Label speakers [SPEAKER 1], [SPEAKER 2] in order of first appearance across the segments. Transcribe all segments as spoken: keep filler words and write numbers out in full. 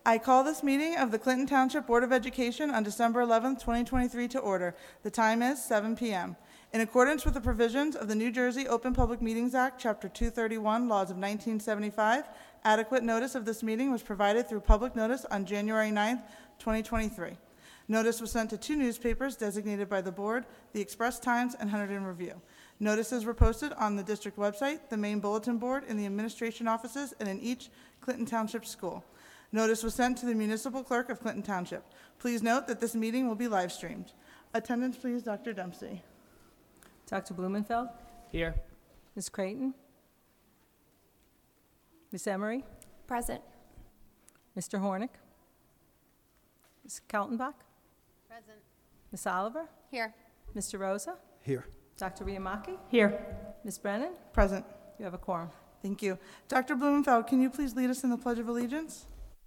[SPEAKER 1] I call this meeting of the Clinton Township Board of Education on December eleventh, twenty twenty-three to order. The time is seven p m In accordance with the provisions of the New Jersey Open Public Meetings Act, Chapter two thirty-one, Laws of nineteen seventy-five, adequate notice of this meeting was provided through public notice on January ninth, twenty twenty-three. Notice was sent to two newspapers designated by the board, the Express Times and Hunterdon Review. Notices were posted on the district website, the main bulletin board, in the administration offices, and in each Clinton Township school. Notice was sent to the municipal clerk of Clinton Township. Please note that this meeting will be live streamed. Attendance, please, Doctor Dempsey.
[SPEAKER 2] Doctor Blumenfeld?
[SPEAKER 3] Here.
[SPEAKER 2] Miz Creighton? Miz Emery?
[SPEAKER 4] Present.
[SPEAKER 2] Mister Hornick? Miz Kaltenbach?
[SPEAKER 4] Present.
[SPEAKER 2] Miz Oliver?
[SPEAKER 4] Here.
[SPEAKER 2] Mister Rosa?
[SPEAKER 5] Here.
[SPEAKER 2] Doctor Riamaki?
[SPEAKER 3] Here.
[SPEAKER 2] Miz Brennan?
[SPEAKER 1] Present.
[SPEAKER 2] You have a quorum.
[SPEAKER 1] Thank you. Doctor Blumenfeld, can you please lead us in the Pledge of Allegiance?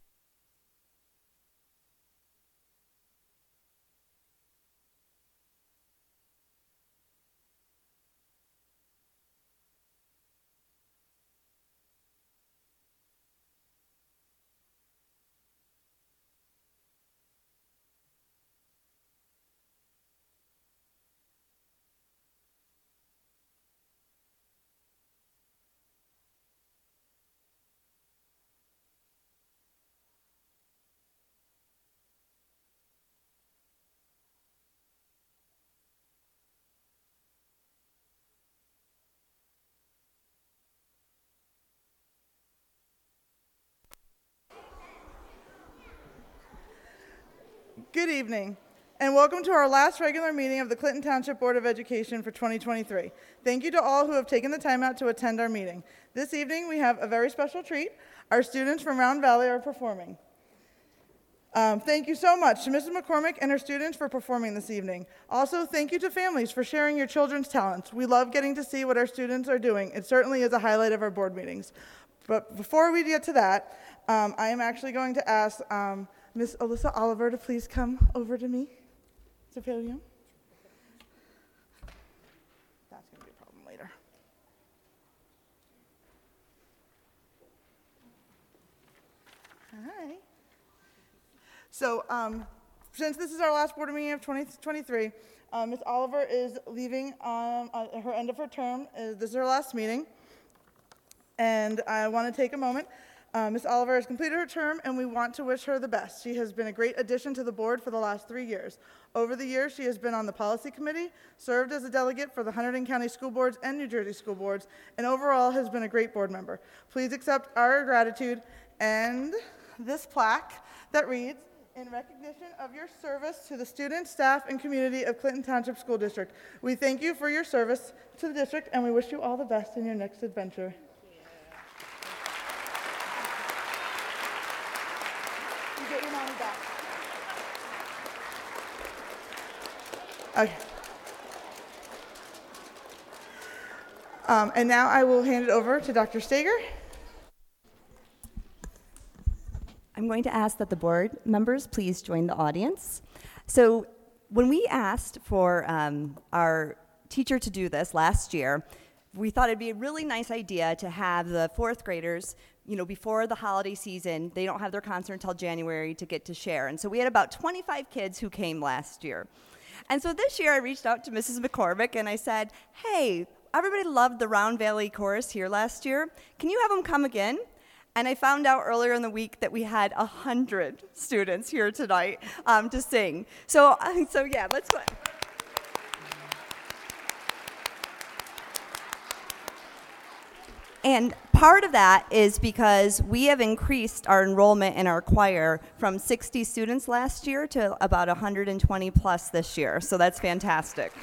[SPEAKER 1] Good evening, and welcome to our last regular meeting of the Clinton Township Board of Education for twenty twenty-three. Thank you to all who have taken the time out to attend our meeting. This evening, we have a very special treat. Our students from Round Valley are performing. Um, thank you so much to Missus McCormick and her students for performing this evening. Also, thank you to families for sharing your children's talents. We love getting to see what our students are doing. It certainly is a highlight of our board meetings. But before we get to that, um, I am actually going to ask um, Miss Alyssa Oliver to please come over to me to the podium. That's going to be a problem later. Hi. So, um, since this is our last board meeting of twenty twenty-three, uh, Miss Oliver is leaving um, at her end of her term. Uh, this is her last meeting, and I want to take a moment. Uh, Miz Oliver has completed her term, and we want to wish her the best. She has been a great addition to the board for the last three years. Over the years, she has been on the policy committee, served as a delegate for the Hunterdon County School Boards and New Jersey School Boards, and overall has been a great board member. Please accept our gratitude and this plaque that reads, "In recognition of your service to the students, staff, and community of Clinton Township School District, we thank you for your service to the district, and we wish you all the best in your next adventure." Get your mommy back. Okay. Um, and now I will hand it over to Doctor Stager.
[SPEAKER 6] I'm going to ask that the board members please join the audience. So when we asked for um, our teacher to do this last year, we thought it'd be a really nice idea to have the fourth graders, you know, before the holiday season. They don't have their concert until January to get to share. And so we had about twenty-five kids who came last year. And so this year I reached out to Missus McCormick and I said, hey, everybody loved the Round Valley chorus here last year. Can you have them come again? And I found out earlier in the week that we had one hundred students here tonight um, to sing. So, uh, so yeah, let's go. And part of that is because we have increased our enrollment in our choir from sixty students last year to about one hundred twenty plus this year. So that's fantastic.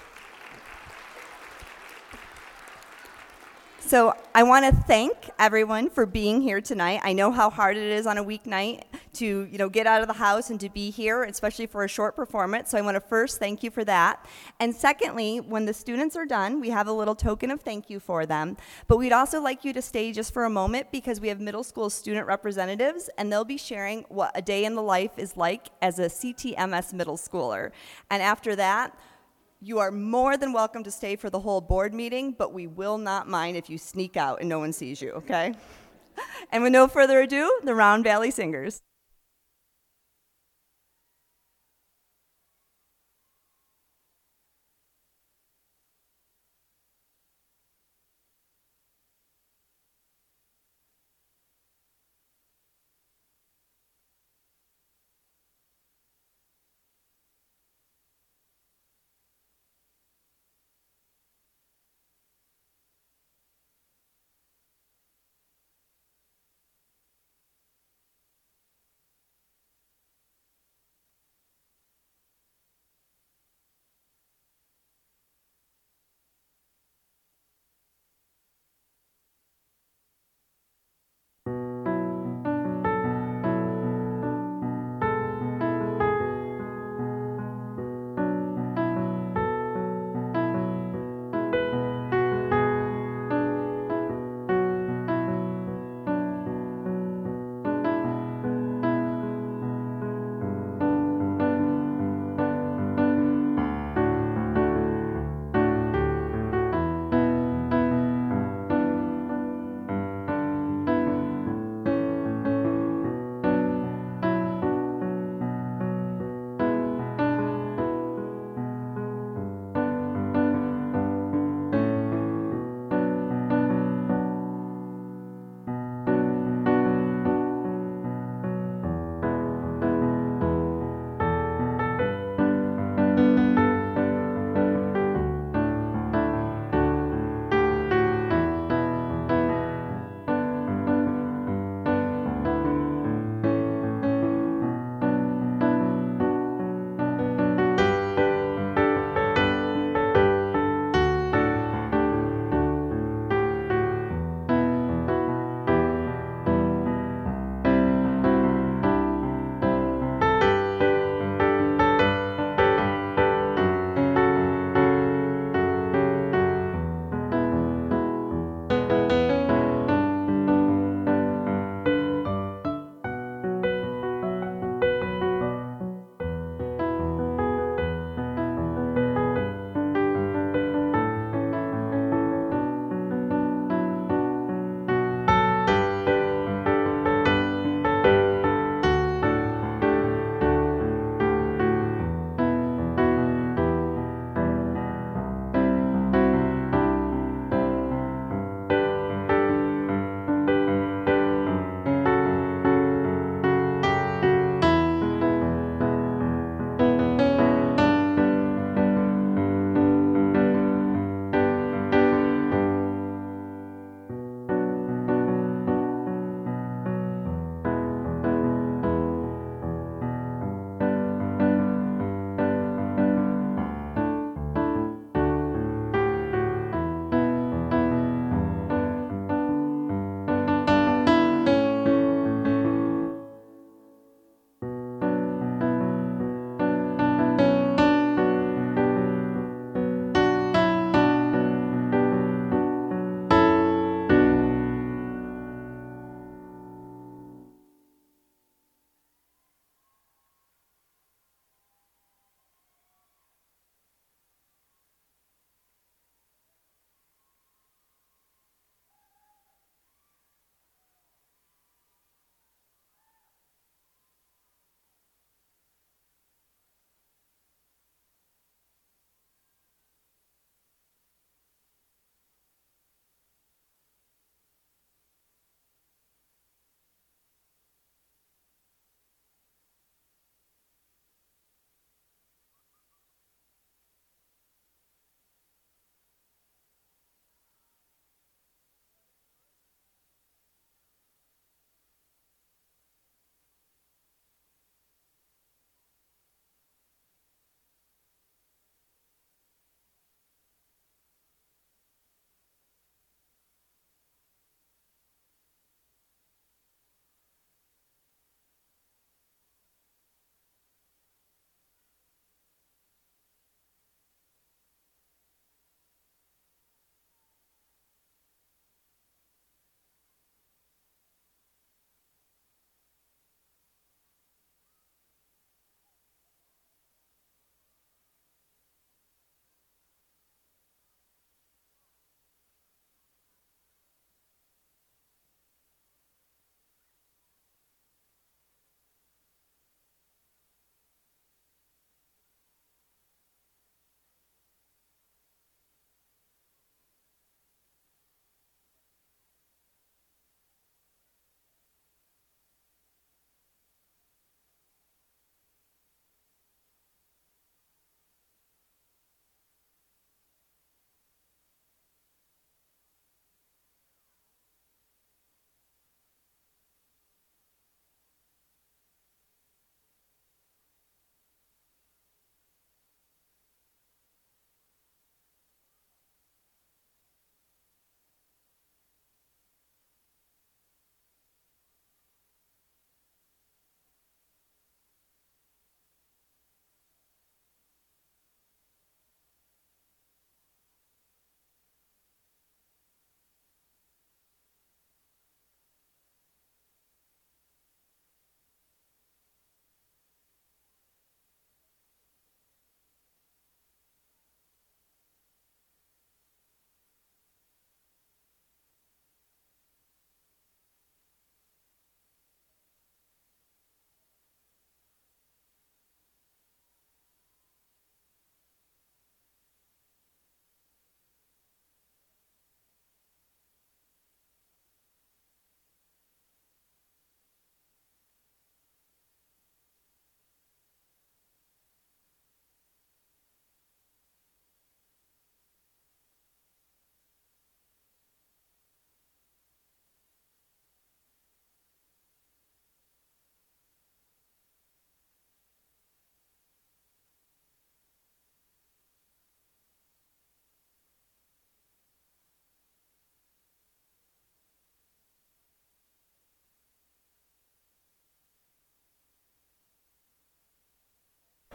[SPEAKER 6] So I want to thank everyone for being here tonight. I know how hard it is on a weeknight to, you know, get out of the house and to be here, especially for a short performance. So I want to first thank you for that. And secondly, when the students are done, we have a little token of thank you for them. But we'd also like you to stay just for a moment because we have middle school student representatives, and they'll be sharing what a day in the life is like as a C T M S middle schooler. And after that, you are more than welcome to stay for the whole board meeting, but we will not mind if you sneak out and no one sees you, okay? And with no further ado, the Round Valley Singers.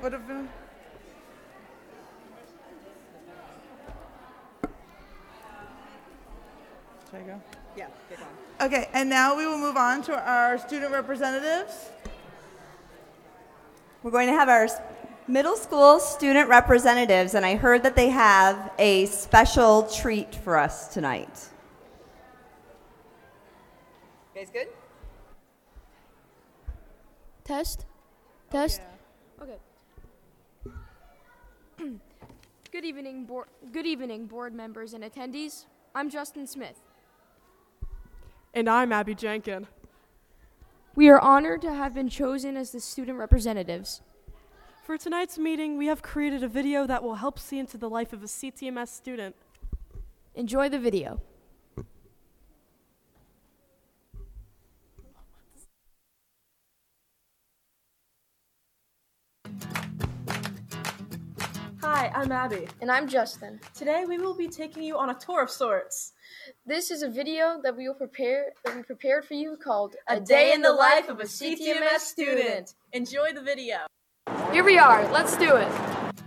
[SPEAKER 1] would have been. Should I go?
[SPEAKER 3] Yeah, get on.
[SPEAKER 1] Okay, and now we will move on to our student representatives.
[SPEAKER 6] We're going to have our s- middle school student representatives, and I heard that they have a special treat for us tonight.
[SPEAKER 3] You guys good?
[SPEAKER 4] Test? Test? Okay. Good evening, board. Good evening, board members and attendees. I'm Justin Smith.
[SPEAKER 5] And I'm Abby Jenkin.
[SPEAKER 4] We are honored to have been chosen as the student representatives.
[SPEAKER 5] For tonight's meeting, we have created a video that will help see into the life of a C T M S student.
[SPEAKER 4] Enjoy the video.
[SPEAKER 5] Hi, I'm Abby.
[SPEAKER 4] And I'm Justin.
[SPEAKER 5] Today we will be taking you on a tour of sorts.
[SPEAKER 4] This is a video that we will prepare that we prepared for you called
[SPEAKER 5] A day in the life of a C T M S student. Enjoy the video.
[SPEAKER 4] Here we are. Let's do it.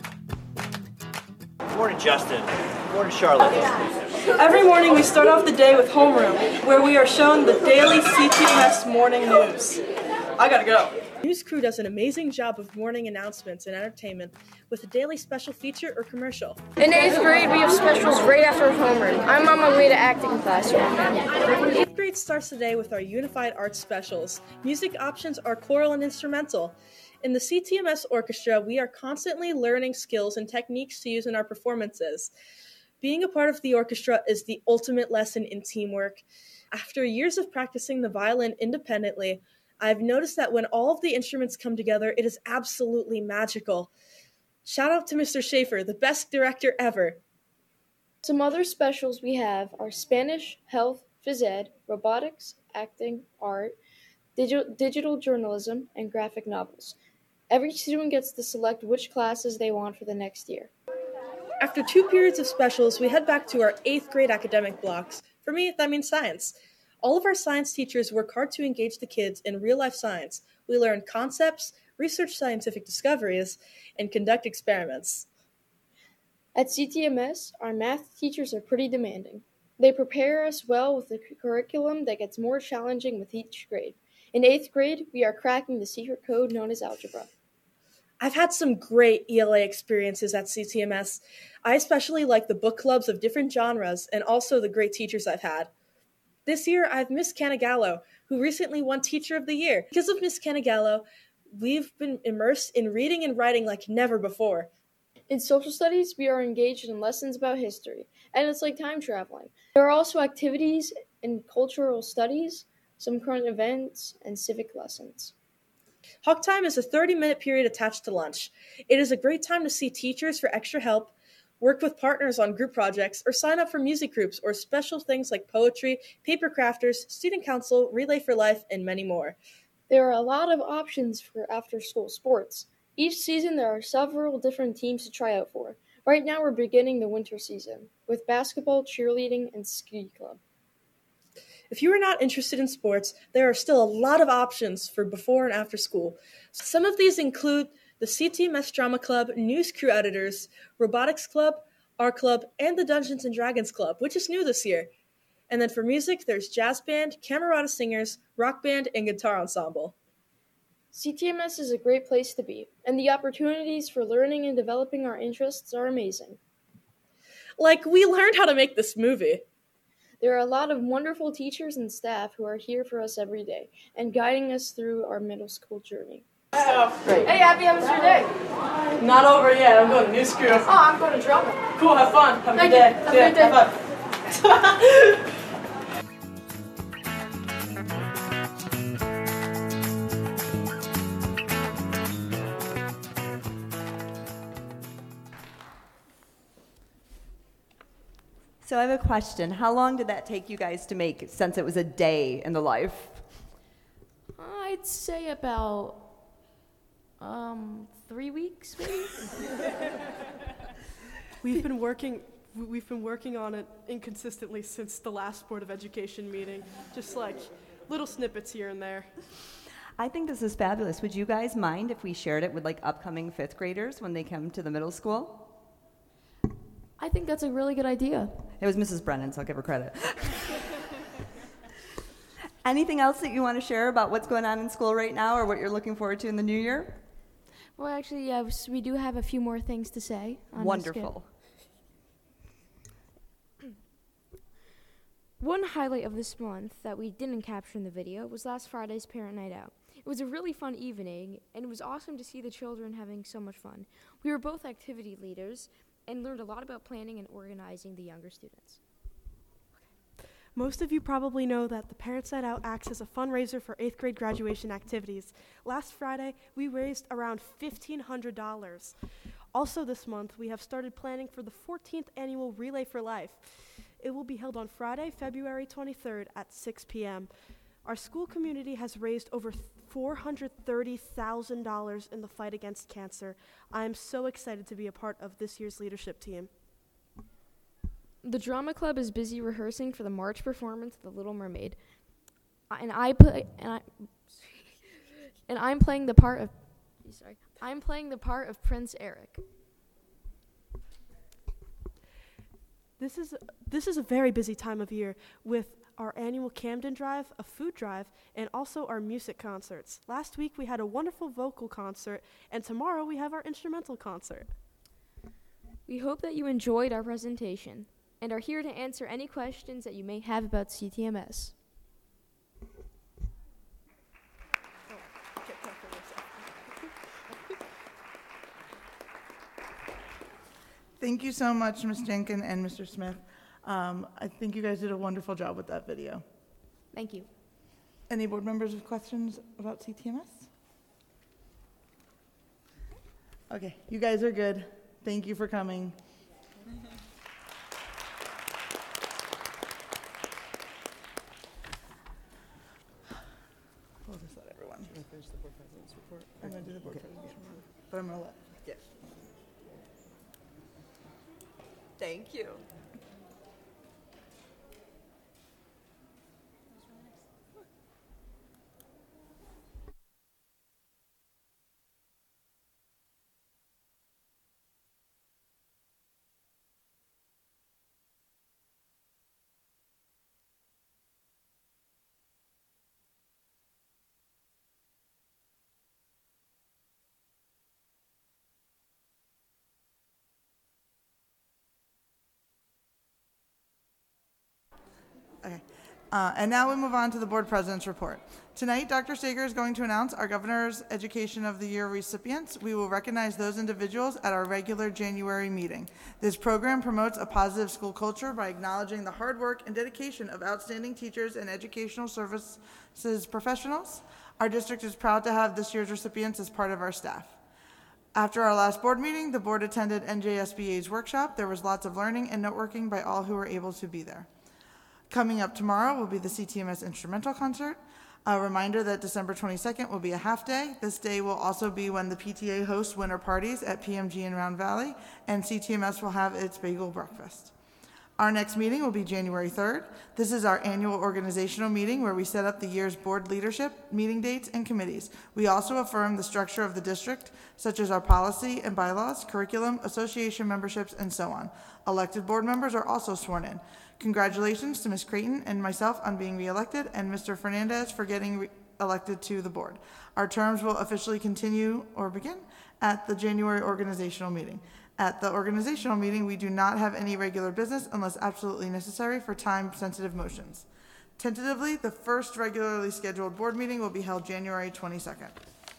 [SPEAKER 7] Morning, Justin. Morning, Charlotte.
[SPEAKER 5] Every morning we start off the day with homeroom, where we are shown the daily C T M S morning news. I gotta go. News crew does an amazing job of morning announcements and entertainment with a daily special feature or commercial.
[SPEAKER 4] In eighth grade, we have specials right after homeroom. I'm on my way to acting class right now.
[SPEAKER 5] Eighth grade starts the day with our unified arts specials. Music options are choral and instrumental. In the C T M S orchestra, we are constantly learning skills and techniques to use in our performances. Being a part of the orchestra is the ultimate lesson in teamwork. After years of practicing the violin independently, I've noticed that when all of the instruments come together, it is absolutely magical. Shout out to Mister Schaefer, the best director ever.
[SPEAKER 4] Some other specials we have are Spanish, health, phys ed, robotics, acting, art, digital, digital journalism, and graphic novels. Every student gets to select which classes they want for the next year.
[SPEAKER 5] After two periods of specials, we head back to our eighth grade academic blocks. For me, that means science. All of our science teachers work hard to engage the kids in real-life science. We learn concepts, research scientific discoveries, and conduct experiments.
[SPEAKER 4] At C T M S, our math teachers are pretty demanding. They prepare us well with a curriculum that gets more challenging with each grade. In eighth grade, we are cracking the secret code known as algebra.
[SPEAKER 5] I've had some great E L A experiences at C T M S. I especially like the book clubs of different genres and also the great teachers I've had. This year, I have Miss Canagallo, who recently won Teacher of the Year. Because of Miss Canagallo, we've been immersed in reading and writing like never before.
[SPEAKER 4] In social studies, we are engaged in lessons about history, and it's like time traveling. There are also activities in cultural studies, some current events, and civic lessons.
[SPEAKER 5] Hawk Time is a thirty-minute period attached to lunch. It is a great time to see teachers for extra help, work with partners on group projects, or sign up for music groups or special things like poetry, paper crafters, student council, Relay for Life, and many more.
[SPEAKER 4] There are a lot of options for after-school sports. Each season there are several different teams to try out for. Right now we're beginning the winter season with basketball, cheerleading, and ski club.
[SPEAKER 5] If you are not interested in sports, there are still a lot of options for before and after school. Some of these include the C T M S Drama Club, News Crew Editors, Robotics Club, Art Club, and the Dungeons and Dragons Club, which is new this year. And then for music, there's Jazz Band, Camerata Singers, Rock Band, and Guitar Ensemble.
[SPEAKER 4] C T M S is a great place to be, and the opportunities for learning and developing our interests are amazing.
[SPEAKER 5] Like, we learned how to make this movie.
[SPEAKER 4] There are a lot of wonderful teachers and staff who are here for us every day and guiding us through our middle school journey.
[SPEAKER 5] Great.
[SPEAKER 4] Hey, Abby, how was your day?
[SPEAKER 5] Not over yet. I'm going to News Crew.
[SPEAKER 4] Oh, I'm going to drama.
[SPEAKER 5] Cool, have fun. Have a
[SPEAKER 4] Thank
[SPEAKER 5] good
[SPEAKER 4] you.
[SPEAKER 5] day.
[SPEAKER 4] Have a
[SPEAKER 5] Yeah,
[SPEAKER 4] good day.
[SPEAKER 5] have fun.
[SPEAKER 6] So I have a question. How long did that take you guys to make since it was a day in the life?
[SPEAKER 4] I'd say about um three weeks, maybe.
[SPEAKER 5] We've been working we've been working on it inconsistently since the last Board of Education meeting. Just like little snippets here and there.
[SPEAKER 6] I think this is fabulous. Would you guys mind if we shared it with like upcoming fifth graders when they come to the middle school?
[SPEAKER 4] I think that's a really good idea.
[SPEAKER 6] It was Missus Brennan, so I'll give her credit. Anything else that you want to share about what's going on in school right now or what you're looking forward to in the new year?
[SPEAKER 4] Well, actually, yeah, we do have a few more things to say. On
[SPEAKER 6] Wonderful.
[SPEAKER 8] One highlight of this month that we didn't capture in the video was last Friday's Parent Night Out. It was a really fun evening, and it was awesome to see the children having so much fun. We were both activity leaders and learned a lot about planning and organizing the younger students.
[SPEAKER 5] Most of you probably know that the Parents Night Out acts as a fundraiser for eighth grade graduation activities. Last Friday, we raised around fifteen hundred dollars. Also this month, we have started planning for the fourteenth annual Relay for Life. It will be held on Friday, February twenty-third at six p.m. Our school community has raised over four hundred thirty thousand dollars in the fight against cancer. I am so excited to be a part of this year's leadership team.
[SPEAKER 8] The drama club is busy rehearsing for the March performance of The Little Mermaid, I- and I play and I and I'm playing the part of sorry I'm playing the part of Prince Eric.
[SPEAKER 5] This is this is a very busy time of year with our annual Camden Drive, a food drive, and also our music concerts. Last week we had a wonderful vocal concert, and tomorrow we have our instrumental concert.
[SPEAKER 8] We hope that you enjoyed our presentation and are here to answer any questions that you may have about C T M S.
[SPEAKER 1] Thank you so much, Miz Jenkin and Mister Smith. Um, I think you guys did a wonderful job with that video.
[SPEAKER 8] Thank you.
[SPEAKER 1] Any board members with questions about C T M S? Okay, you guys are good. Thank you for coming. We'll just let everyone.
[SPEAKER 3] Can I finish the board president's report?
[SPEAKER 1] I'm going to do the board
[SPEAKER 3] Okay.
[SPEAKER 1] presentation, but I'm going to let.
[SPEAKER 3] Yeah. Thank you.
[SPEAKER 1] Okay. Uh, and now we move on to the board president's report. Tonight, Doctor Sager is going to announce our Governor's Education of the Year recipients. We will recognize those individuals at our regular January meeting. This program promotes a positive school culture by acknowledging the hard work and dedication of outstanding teachers and educational services professionals. Our district is proud to have this year's recipients as part of our staff. After our last board meeting, the board attended N J S B A's workshop. There was lots of learning and networking by all who were able to be there. Coming up tomorrow will be the C T M S instrumental concert. A reminder that December twenty-second will be a half day. This day will also be when the P T A hosts winter parties at P M G in Round Valley, and C T M S will have its bagel breakfast. Our next meeting will be January third. This is our annual organizational meeting where we set up the year's board leadership, meeting dates, and committees. We also affirm the structure of the district, such as our policy and bylaws, curriculum, association memberships, and so on. Elected board members are also sworn in. Congratulations to Miz Creighton and myself on being reelected, and Mister Fernandez for getting re- elected to the board. Our terms will officially continue or begin at the January organizational meeting. At the organizational meeting, we do not have any regular business unless absolutely necessary for time-sensitive motions. Tentatively, the first regularly scheduled board meeting will be held January twenty-second.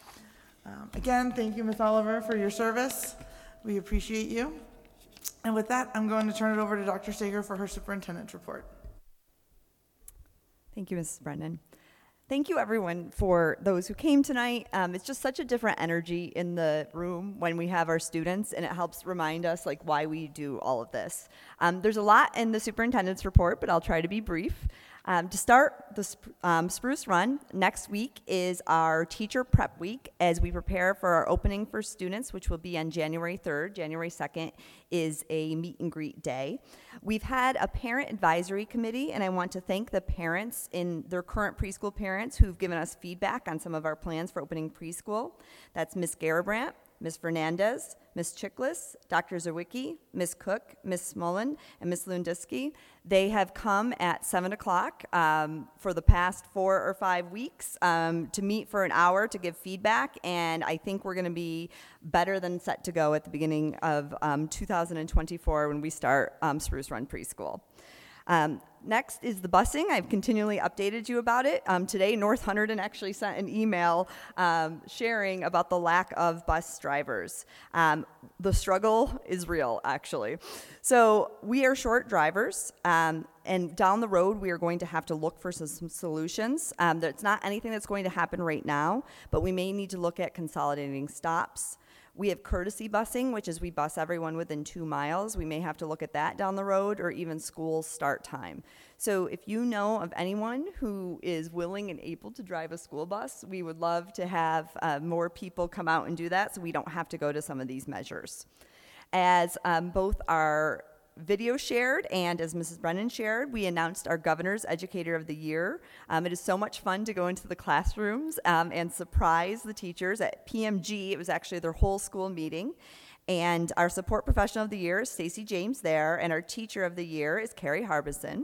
[SPEAKER 1] Um, again, thank you, Miz Oliver, for your service. We appreciate you. And with that, I'm going to turn it over to Doctor Sager for her superintendent's report.
[SPEAKER 6] Thank you, Missus Brennan. Thank you, everyone, for those who came tonight. Um, it's just such a different energy in the room when we have our students, and it helps remind us like why we do all of this. Um, there's a lot in the superintendent's report, but I'll try to be brief. Um, to start the Sp- um, Spruce Run, next week is our teacher prep week as we prepare for our opening for students, which will be on January third. January second is a meet and greet day. We've had a parent advisory committee, and I want to thank the parents in their current preschool parents who've given us feedback on some of our plans for opening preschool. That's Miz Garabrandt, Miz Fernandez, Miz Chiklis, Doctor Zawicki, Miz Cook, Miz Smolin, and Miz Lundiski. They have come at seven o'clock um, for the past four or five weeks um, to meet for an hour to give feedback, and I think we're going to be better than set to go at the beginning of um, two thousand twenty-four when we start um, Spruce Run Preschool. Um, next is the busing. I've continually updated you about it. Um, today, North Hunterdon actually sent an email um, sharing about the lack of bus drivers. Um, the struggle is real, actually. So we are short drivers, um, and down the road, we are going to have to look for some, some solutions. Um, it's not anything that's going to happen right now, but we may need to look at consolidating stops. We have courtesy busing, which is we bus everyone within two miles. We may have to look at that down the road, or even school start time. So if you know of anyone who is willing and able to drive a school bus, we would love to have uh, more people come out and do that so we don't have to go to some of these measures. As um, both our video shared, and as Missus Brennan shared, we announced our Governor's Educator of the Year. Um, it is so much fun to go into the classrooms um, and surprise the teachers. At P M G, it was actually their whole school meeting. And our Support Professional of the Year is Stacy James there, and our Teacher of the Year is Carrie Harbison.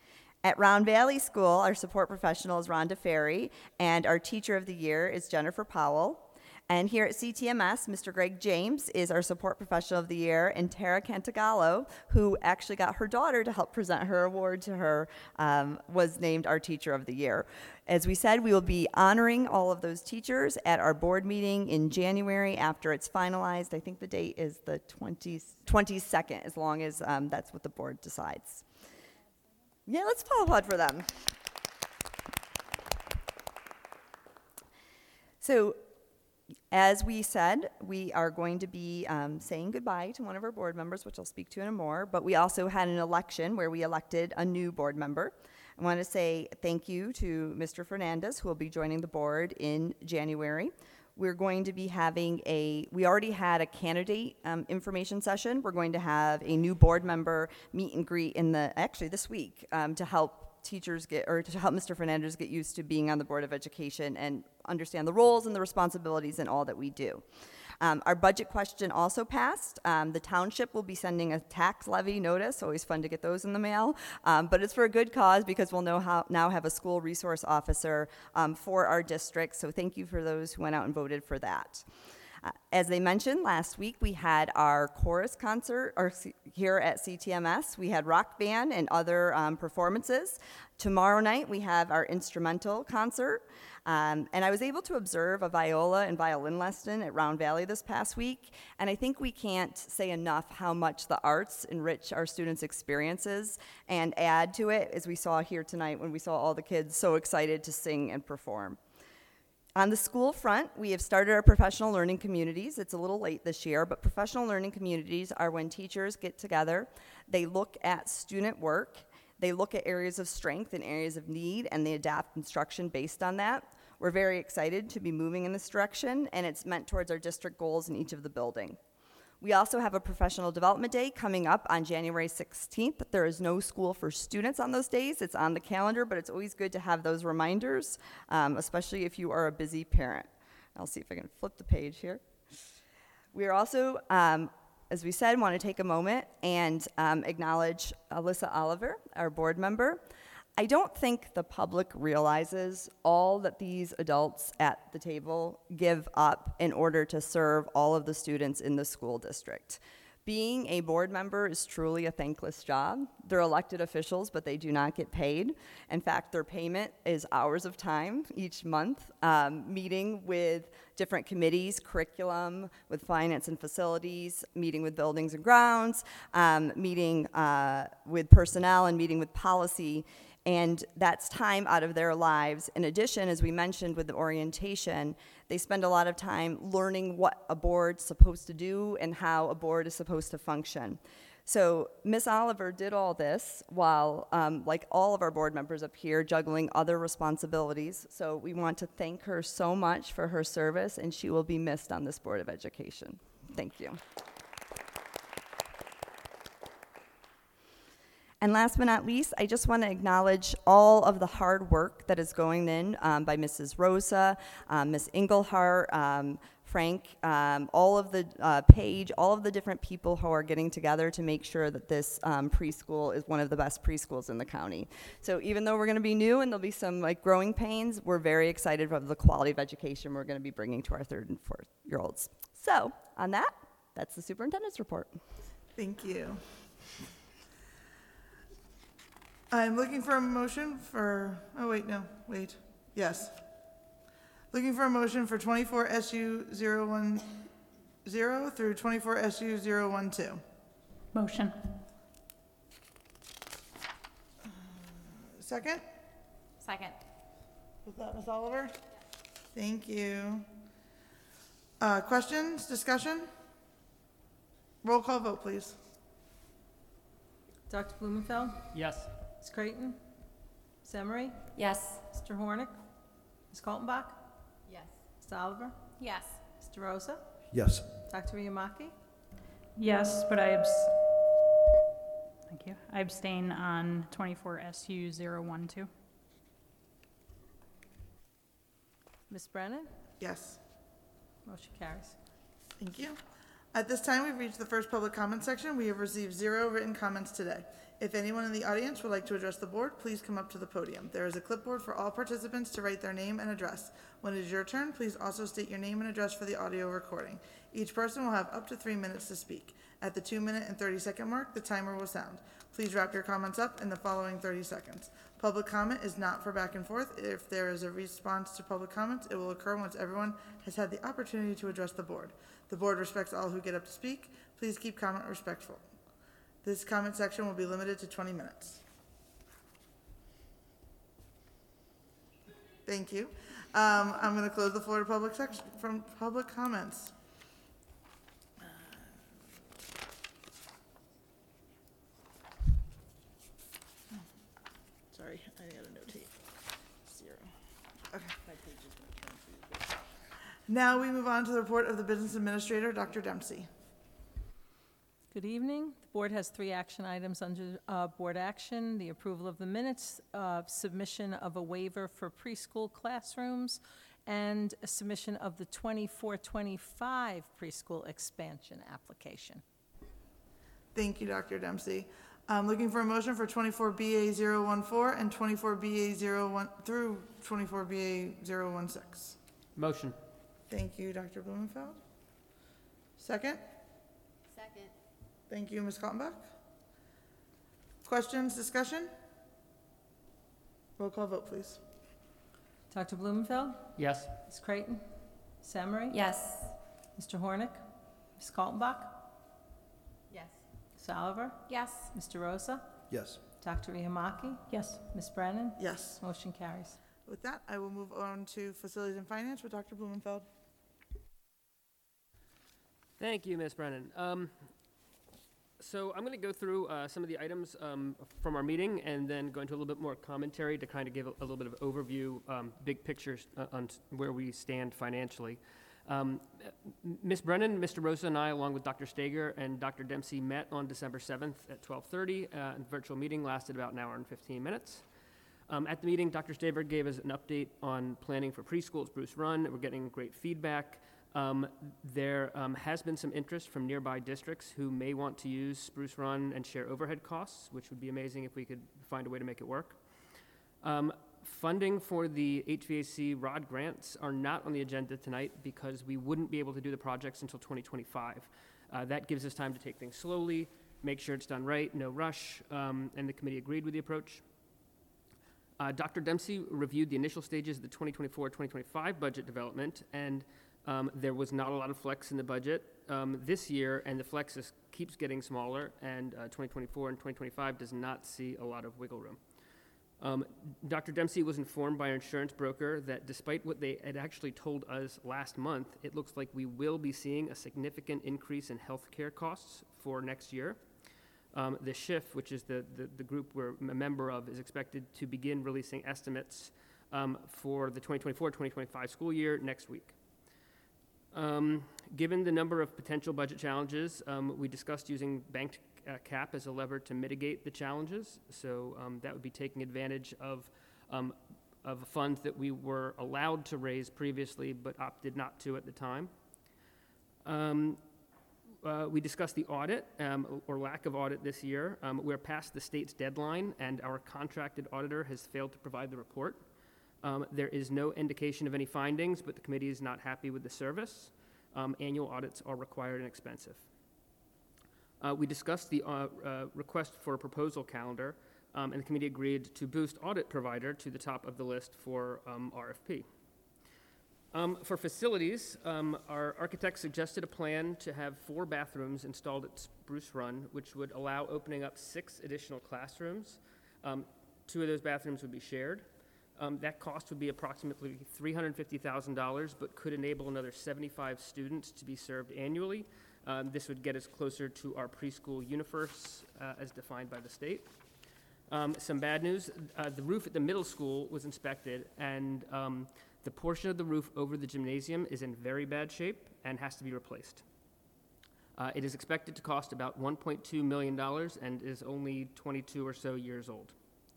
[SPEAKER 6] At Round Valley School, our Support Professional is Rhonda Ferry, and our Teacher of the Year is Jennifer Powell. And here at C T M S, Mister Greg James is our Support Professional of the Year, and Tara Cantagallo, who actually got her daughter to help present her award to her, um, was named our Teacher of the Year. As we said, we will be honoring all of those teachers at our board meeting in January after it's finalized. I think the date is the twenty-second, as long as um, that's what the board decides. Yeah, let's applaud for them. So, as we said, we are going to be um, saying goodbye to one of our board members, which I'll speak to in a more, but we also had an election where we elected a new board member. I want to say thank you to Mister Fernandez, who will be joining the board in January. We're going to be having a, we already had a candidate um, information session. We're going to have a new board member meet and greet in the, actually this week, um, to help teachers get, or to help Mister Fernandez get used to being on the Board of Education and understand the roles and the responsibilities in all that we do. Um, our budget question also passed. Um, the township will be sending a tax levy notice, always fun to get those in the mail, um, but it's for a good cause because we'll know how, now have a school resource officer um, for our district, so thank you for those who went out and voted for that. Uh, as they mentioned, last week we had our chorus concert or C- here at C T M S. We had rock band and other um, performances. Tomorrow night we have our instrumental concert. Um, and I was able to observe a viola and violin lesson at Round Valley this past week. And I think we can't say enough how much the arts enrich our students' experiences and add to it, as we saw here tonight when we saw all the kids so excited to sing and perform. On the school front, we have started our professional learning communities. It's a little late this year, but professional learning communities are when teachers get together, they look at student work, they look at areas of strength and areas of need, and they adapt instruction based on that. We're very excited to be moving in this direction, and it's meant towards our district goals in each of the buildings. We also have a professional development day coming up on January sixteenth. There is no school for students on those days. It's on the calendar, but it's always good to have those reminders, um, especially if you are a busy parent. I'll see if I can flip the page here. We are also, um, as we said, want to take a moment and um, acknowledge Alyssa Oliver, our board member. I don't think the public realizes all that these adults at the table give up in order to serve all of the students in the school district. Being a board member is truly a thankless job. They're elected officials, but they do not get paid. In fact, their payment is hours of time each month, um, meeting with different committees, curriculum, with finance and facilities, meeting with buildings and grounds, um, meeting uh, with personnel, and meeting with policy. And that's time out of their lives. In addition, as we mentioned with the orientation, they spend a lot of time learning what a board's supposed to do and how a board is supposed to function. So Miss Oliver did all this while, um, like all of our board members up here, juggling other responsibilities. So we want to thank her so much for her service, and she will be missed on this Board of Education. Thank you. And last but not least, I just want to acknowledge all of the hard work that is going in um, by Missus Rosa, um, Miss Engelhart, um, Frank, um, all of the uh, Paige, all of the different people who are getting together to make sure that this um, preschool is one of the best preschools in the county. So even though we're going to be new and there'll be some like growing pains, we're very excited about the quality of education we're going to be bringing to our third and fourth year olds. So on that, that's the superintendent's report.
[SPEAKER 1] Thank you. I'm looking for a motion for, oh wait, no, wait, yes. Looking for a motion for twenty-four S U zero one zero through twenty-four S U zero one two.
[SPEAKER 9] Motion.
[SPEAKER 1] Second?
[SPEAKER 9] Second.
[SPEAKER 1] Was that Miz Oliver? Thank you. Uh, questions, discussion? Roll call vote, please.
[SPEAKER 2] Doctor Blumenfeld?
[SPEAKER 3] Yes.
[SPEAKER 2] Miz Creighton? Miz Emery?
[SPEAKER 9] Yes.
[SPEAKER 2] Mister Hornick? Miz Kaltenbach?
[SPEAKER 9] Yes.
[SPEAKER 2] Miz Oliver?
[SPEAKER 9] Yes.
[SPEAKER 2] Mister Rosa?
[SPEAKER 10] Yes.
[SPEAKER 2] Doctor Iamaki?
[SPEAKER 9] Yes, but I abs- Thank you. I abstain on twenty-four S U zero one two.
[SPEAKER 2] Miz Brennan?
[SPEAKER 1] Yes.
[SPEAKER 2] Motion carries.
[SPEAKER 1] Thank you. At this time, we've reached the first public comment section. We have received zero written comments today. If anyone in the audience would like to address the board, please come up to the podium. There is a clipboard for all participants to write their name and address. When it is your turn, please also state your name and address for the audio recording. Each person will have up to three minutes to speak. At the two minute and thirty second mark, the timer will sound. Please wrap your comments up in the following thirty seconds. Public comment is not for back and forth. If there is a response to public comments, it will occur once everyone has had the opportunity to address the board. The board respects all who get up to speak. Please keep comment respectful. This comment section will be limited to twenty minutes. Thank you. Um, I'm going to close the floor to public section from public comments. Sorry, I gotta notate. Zero. Okay. Now we move on to the report of the business administrator, Doctor Dempsey.
[SPEAKER 2] Good evening. The board has three action items under uh, board action: the approval of the minutes, uh, submission of a waiver for preschool classrooms, and a submission of the twenty-four twenty-five preschool expansion application.
[SPEAKER 1] Thank you, Doctor Dempsey. I'm looking for a motion for twenty-four B A zero one four and twenty-four B A zero one through twenty-four B A zero one six.
[SPEAKER 3] Motion.
[SPEAKER 1] Thank you, Doctor Blumenfeld. Second?
[SPEAKER 8] Second.
[SPEAKER 1] Thank you, Miz Kaltenbach. Questions, discussion? Roll call vote, please.
[SPEAKER 2] Doctor Blumenfeld?
[SPEAKER 3] Yes.
[SPEAKER 2] Miz Creighton? Miz Emery?
[SPEAKER 9] Yes.
[SPEAKER 2] Mister Hornick? Miz Kaltenbach?
[SPEAKER 9] Yes.
[SPEAKER 2] Miz Oliver?
[SPEAKER 8] Yes.
[SPEAKER 2] Mister Rosa?
[SPEAKER 10] Yes.
[SPEAKER 2] Doctor Iamaki?
[SPEAKER 9] Yes.
[SPEAKER 2] Miz Brennan?
[SPEAKER 1] Yes.
[SPEAKER 2] Motion carries.
[SPEAKER 1] With that, I will move on to facilities and finance with Doctor Blumenfeld.
[SPEAKER 11] Thank you, Miz Brennan. Um, so I'm going to go through uh, some of the items um, from our meeting and then go into a little bit more commentary to kind of give a, a little bit of overview, um, big pictures uh, on where we stand financially. Um, Miz Brennan, Mister Rosa, and I, along with Doctor Stager and Doctor Dempsey, met on December seventh at twelve thirty. Uh, and the virtual meeting lasted about an hour and fifteen minutes. Um, at the meeting, Doctor Staber gave us an update on planning for preschools, Bruce Run. We're getting great feedback. Um, there um, has been some interest from nearby districts who may want to use Spruce Run and share overhead costs, which would be amazing if we could find a way to make it work. Um, funding for the H V A C R O D grants are not on the agenda tonight because we wouldn't be able to do the projects until twenty twenty-five. Uh, that gives us time to take things slowly, make sure it's done right, no rush, um, and the committee agreed with the approach. Uh, Doctor Dempsey reviewed the initial stages of the twenty twenty-four twenty twenty-five budget development, and um, there was not a lot of flex in the budget um, this year, and the flex is, keeps getting smaller, and uh, twenty twenty-four and twenty twenty-five does not see a lot of wiggle room. Um, Doctor Dempsey was informed by our insurance broker that despite what they had actually told us last month, it looks like we will be seeing a significant increase in health care costs for next year. Um, the S H I F, which is the, the, the group we're a member of, is expected to begin releasing estimates um, for the twenty twenty-four twenty twenty-five school year next week. Um, given the number of potential budget challenges, um, we discussed using banked uh, cap as a lever to mitigate the challenges. So um, that would be taking advantage of, um, of funds that we were allowed to raise previously but opted not to at the time. Um, uh, we discussed the audit um, or lack of audit this year. Um, we're past the state's deadline and our contracted auditor has failed to provide the report. Um, there is no indication of any findings, but the committee is not happy with the service. Um, annual audits are required and expensive. Uh, we discussed the uh, uh, request for a proposal calendar, um, and the committee agreed to boost audit provider to the top of the list for um, R F P. Um, for facilities, um, our architect suggested a plan to have four bathrooms installed at Spruce Run, which would allow opening up six additional classrooms. Um, two of those bathrooms would be shared. Um, that cost would be approximately three hundred fifty thousand dollars, but could enable another seventy-five students to be served annually. Um, this would get us closer to our preschool universe uh, as defined by the state. Um, some bad news, uh, the roof at the middle school was inspected, and um, the portion of the roof over the gymnasium is in very bad shape and has to be replaced. Uh, it is expected to cost about one point two million dollars and is only twenty-two or so years old.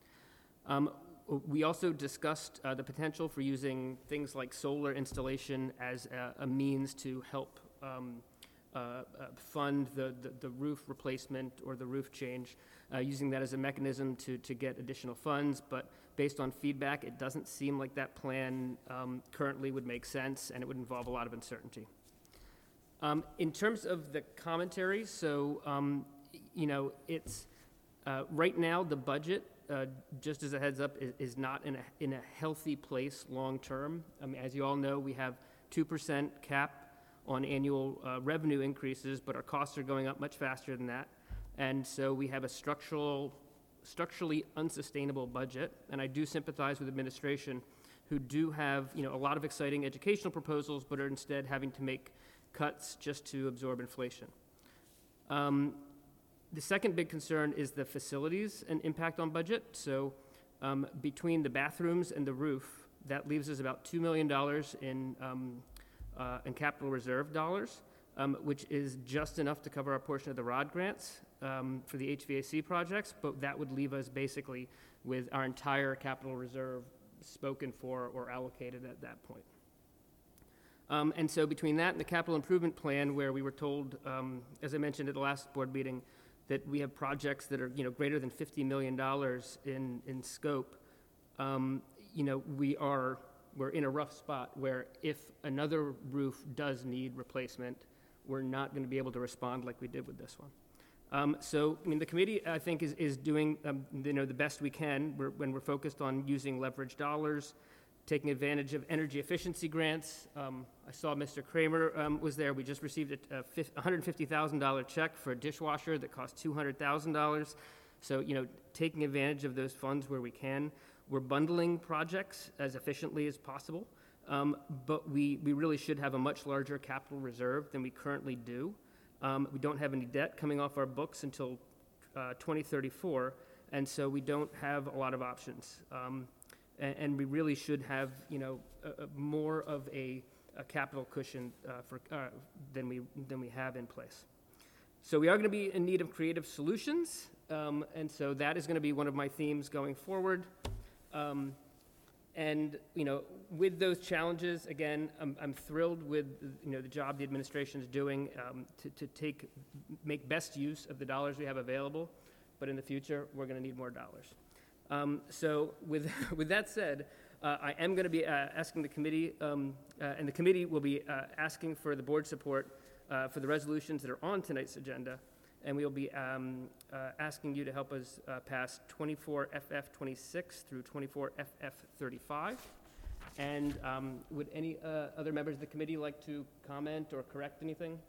[SPEAKER 11] Um, We also discussed uh, the potential for using things like solar installation as a, a means to help um, uh, uh, fund the, the, the roof replacement or the roof change, uh, using that as a mechanism to, to get additional funds. But based on feedback, it doesn't seem like that plan um, currently would make sense, and it would involve a lot of uncertainty. Um, in terms of the commentary, so, um, you know, it's uh, right now the budget, Uh, just as a heads up, is, is not in a, in a healthy place long term. I mean, as you all know, we have two percent cap on annual uh, revenue increases, but our costs are going up much faster than that. And so we have a structural, structurally unsustainable budget. And I do sympathize with administration who do have, you know, a lot of exciting educational proposals, but are instead having to make cuts just to absorb inflation. Um, The second big concern is the facilities and impact on budget. So um, between the bathrooms and the roof, that leaves us about two million dollars in, um, uh, in capital reserve dollars, um, which is just enough to cover our portion of the R O D grants um, for the H V A C projects, but that would leave us basically with our entire capital reserve spoken for or allocated at that point. Um, and so between that and the capital improvement plan, where we were told, um, as I mentioned at the last board meeting, that we have projects that are, you know, greater than fifty million dollars in, in scope, um, you know, we are, we're in a rough spot where if another roof does need replacement, we're not going to be able to respond like we did with this one. Um, so, I mean, the committee, I think, is, is doing, um, you know, the best we can we're, when we're focused on using leverage dollars, taking advantage of energy efficiency grants. Um, I saw Mister Kramer um, was there. We just received a, a one hundred fifty thousand dollars check for a dishwasher that cost two hundred thousand dollars. So, you know, taking advantage of those funds where we can. We're bundling projects as efficiently as possible, um, but we, we really should have a much larger capital reserve than we currently do. Um, we don't have any debt coming off our books until uh, twenty thirty-four, and so we don't have a lot of options. Um, And we really should have, you know, a, a more of a, a capital cushion uh, for uh, than we than we have in place. So we are going to be in need of creative solutions, um, and so that is going to be one of my themes going forward. Um, and you know, with those challenges, again, I'm, I'm thrilled with you know the job the administration is doing um, to, to take make best use of the dollars we have available. But in the future, we're going to need more dollars. Um, so with, with that said, uh, I am going to be uh, asking the committee, um, uh, and the committee will be uh, asking for the board support uh, for the resolutions that are on tonight's agenda, and we will be um, uh, asking you to help us uh, pass twenty-four F F twenty-six through twenty-four F F thirty-five. And um, would any uh, other members of the committee like to comment or correct anything?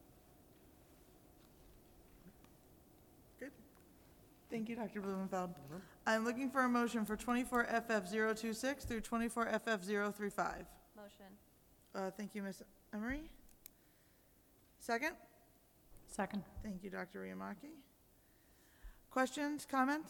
[SPEAKER 1] Thank you, Doctor Blumenfeld. Mm-hmm. I'm looking for a motion for twenty-four F F zero two six through twenty-four F F zero three five.
[SPEAKER 8] Motion.
[SPEAKER 1] Uh, thank you, Miz Emery. Second?
[SPEAKER 9] Second.
[SPEAKER 1] Thank you, Doctor Riamaki. Questions, comments?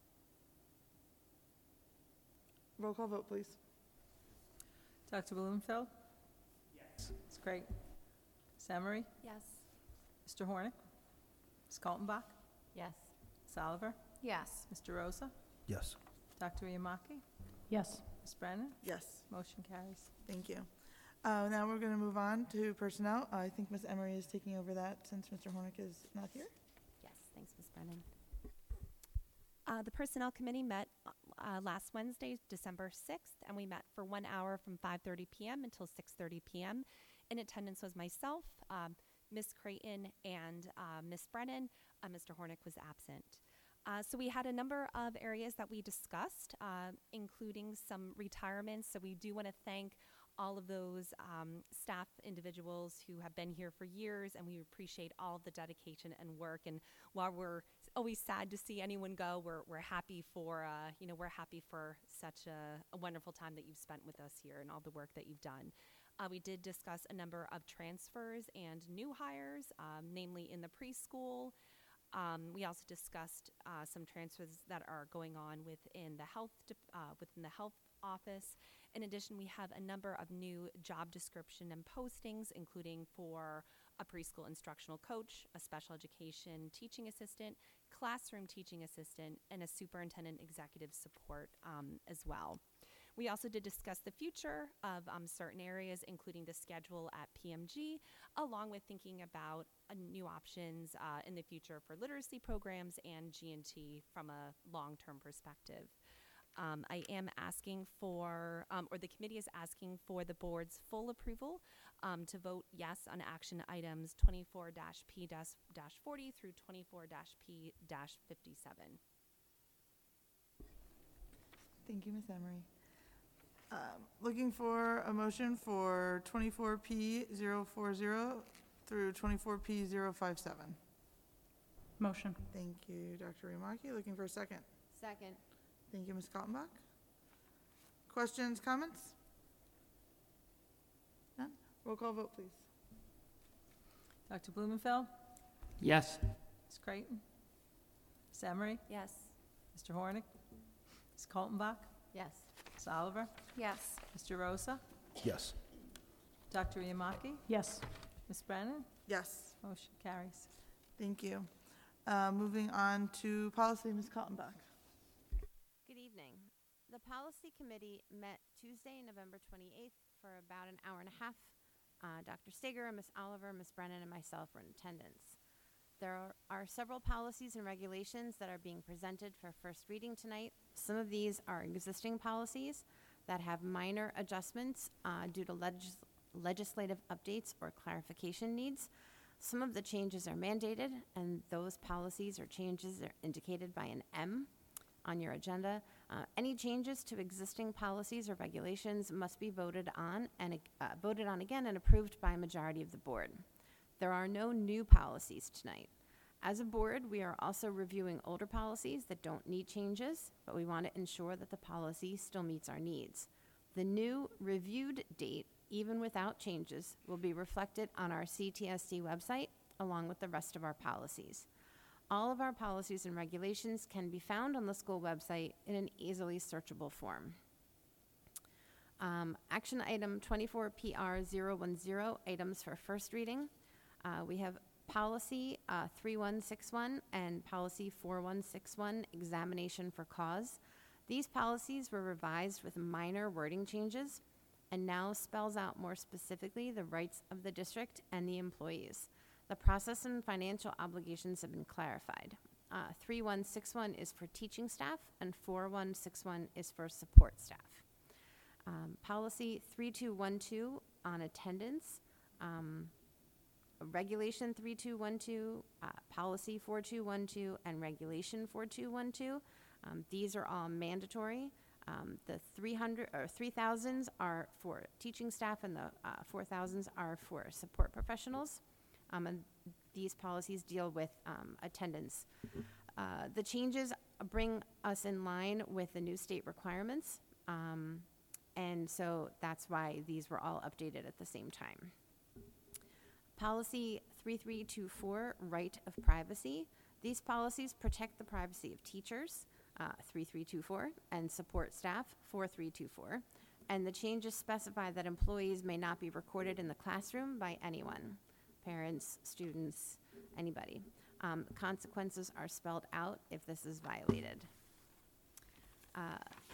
[SPEAKER 1] Roll call vote, please.
[SPEAKER 2] Doctor Blumenfeld? Yes. Ms. Creighton? Ms. Emery?
[SPEAKER 3] Yes.
[SPEAKER 2] Mister Hornick? Miz Kaltenbach?
[SPEAKER 3] Yes.
[SPEAKER 2] Miz Oliver?
[SPEAKER 3] Yes.
[SPEAKER 2] Mister Rosa?
[SPEAKER 10] Yes.
[SPEAKER 2] Doctor Iamaki?
[SPEAKER 9] Yes.
[SPEAKER 2] Miz Brennan?
[SPEAKER 1] Yes.
[SPEAKER 2] Motion carries.
[SPEAKER 1] Thank you. Uh, Now we're going to move on to personnel. I think Miz Emery is taking over that since Mister Hornick is not here.
[SPEAKER 12] Yes, thanks, Miz Brennan. Uh, the Personnel Committee met uh, last Wednesday, December sixth, and we met for one hour from five thirty p.m. until six thirty p.m. In attendance was myself, um, Miz Creighton, and uh, Miz Brennan. Uh, Mister Hornick was absent. Uh, so we had a number of areas that we discussed, uh, including some retirements. So we do want to thank all of those um, staff individuals who have been here for years, and we appreciate all of the dedication and work. And while we're always sad to see anyone go, we're we're happy for uh, you know we're happy for such a, a wonderful time that you've spent with us here and all the work that you've done. Uh, we did discuss a number of transfers and new hires, um, namely in the preschool. Um, we also discussed uh, some transfers that are going on within the health de- uh, within the health office. In addition, we have a number of new job description and postings, including for a preschool instructional coach, a special education teaching assistant, classroom teaching assistant, and a superintendent executive support um, as well. We also did discuss the future of um, certain areas, including the schedule at P M G, along with thinking about uh, new options uh, in the future for literacy programs and G and T from a long-term perspective. Um, I am asking for, um, or the committee is asking for the board's full approval um, to vote yes on action items twenty-four P forty through twenty-four P fifty-seven.
[SPEAKER 1] Thank you, Miz Emery. Um, Looking for a motion for twenty-four P zero four zero through twenty-four P zero five seven.
[SPEAKER 9] Motion.
[SPEAKER 1] Thank you, Doctor Iamaki. Looking for a second.
[SPEAKER 3] Second.
[SPEAKER 1] Thank you, Miz Kaltenbach. Questions, comments? None? Roll call vote, please.
[SPEAKER 2] Doctor Blumenfeld?
[SPEAKER 11] Yes.
[SPEAKER 2] Miz Creighton? Miz Emery?
[SPEAKER 3] Yes.
[SPEAKER 2] Mister Hornick? Miz Kaltenbach?
[SPEAKER 3] Yes.
[SPEAKER 2] Miz Oliver?
[SPEAKER 3] Yes.
[SPEAKER 2] Mister Rosa?
[SPEAKER 10] Yes.
[SPEAKER 2] Doctor Iamaki?
[SPEAKER 9] Yes.
[SPEAKER 2] Miz Brennan?
[SPEAKER 1] Yes.
[SPEAKER 2] Motion carries.
[SPEAKER 1] Thank you. Uh, Moving on to policy, Miz Kaltenbach.
[SPEAKER 12] Good evening. The Policy Committee met Tuesday, November twenty-eighth for about an hour and a half. Uh, Doctor Steger, Miz Oliver, Miz Brennan, and myself were in attendance. There are, are several policies and regulations that are being presented for first reading tonight. Some of these are existing policies that have minor adjustments uh, due to legis- legislative updates or clarification needs. Some of the changes are mandated, and those policies or changes are indicated by an M on your agenda. Uh, any changes to existing policies or regulations must be voted on and uh, voted on again and approved by a majority of the board. There are no new policies tonight. As a board, we are also reviewing older policies that don't need changes, but we want to ensure that the policy still meets our needs. The new reviewed date, even without changes, will be reflected on our C T S D website along with the rest of our policies. All of our policies and regulations can be found on the school website in an easily searchable form. Um, action item twenty-four P R zero one zero, items for first reading. Uh, we have policy uh, three one six one and policy four one six one, examination for cause. These policies were revised with minor wording changes and now spells out more specifically the rights of the district and the employees. The process and financial obligations have been clarified. Uh, three one six one is for teaching staff, and four one six one is for support staff. Um, policy three two one two on attendance, um, regulation three two one two, uh, policy four two one two, and regulation four two one two. Um, these are all mandatory. Um, the three hundred or three thousands are for teaching staff, and the uh, four thousands are for support professionals. Um, and these policies deal with um, attendance. Uh, the changes bring us in line with the new state requirements, um, and so that's why these were all updated at the same time. Policy three three two four, right of privacy. These policies protect the privacy of teachers, uh, three three two four, and support staff, four three two four. And the changes specify that employees may not be recorded in the classroom by anyone, parents, students, anybody. Um, consequences are spelled out if this is violated. Uh,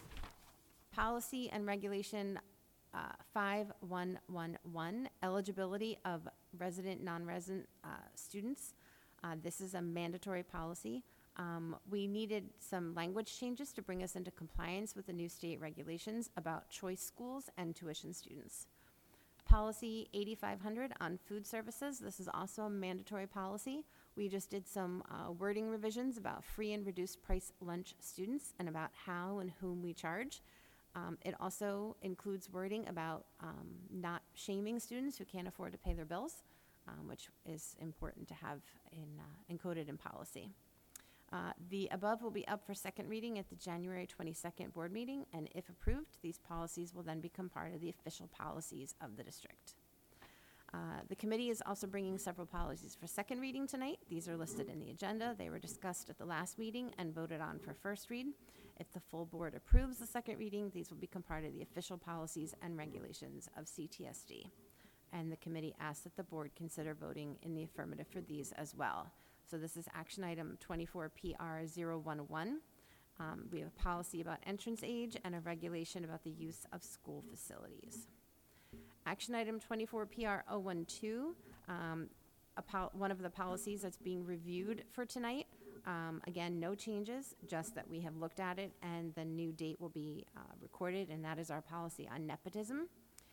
[SPEAKER 12] policy and regulation uh, five one one one, eligibility of resident, non-resident uh, students. Uh, this is a mandatory policy. Um, we needed some language changes to bring us into compliance with the new state regulations about choice schools and tuition students. Policy eighty-five hundred on food services. This is also a mandatory policy. We just did some uh, wording revisions about free and reduced price lunch students and about how and whom we charge. Um, it also includes wording about um, not shaming students who can't afford to pay their bills, um, which is important to have in, uh, encoded in policy. Uh, the above will be up for second reading at the January twenty-second board meeting, and if approved, these policies will then become part of the official policies of the district. Uh, the committee is also bringing several policies for second reading tonight. These are listed in the agenda. They were discussed at the last meeting and voted on for first read. If the full board approves the second reading, these will become part of the official policies and regulations of C T S D. And the committee asks that the board consider voting in the affirmative for these as well. So this is action item twenty-four P R zero one one. Um, we have a policy about entrance age and a regulation about the use of school facilities. Action item twenty-four P R zero one two, um, a pol- one of the policies that's being reviewed for tonight. Um, again, no changes, just that we have looked at it and the new date will be uh, recorded, and that is our policy on nepotism.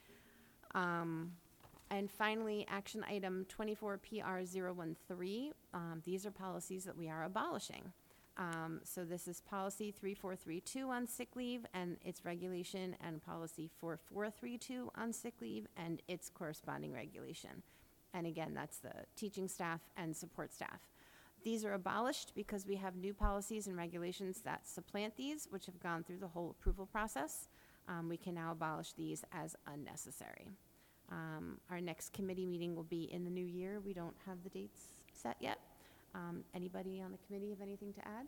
[SPEAKER 12] Um, And finally, action item twenty-four P R zero one three. Um, these are policies that we are abolishing. Um, so this is policy three four three two on sick leave and its regulation, and policy four four three two on sick leave and its corresponding regulation. And again, that's the teaching staff and support staff. These are abolished because we have new policies and regulations that supplant these, which have gone through the whole approval process. Um, we can now abolish these as unnecessary. Um, our next committee meeting will be in the new year. We don't have the dates set yet. Um, anybody on the committee have anything to add?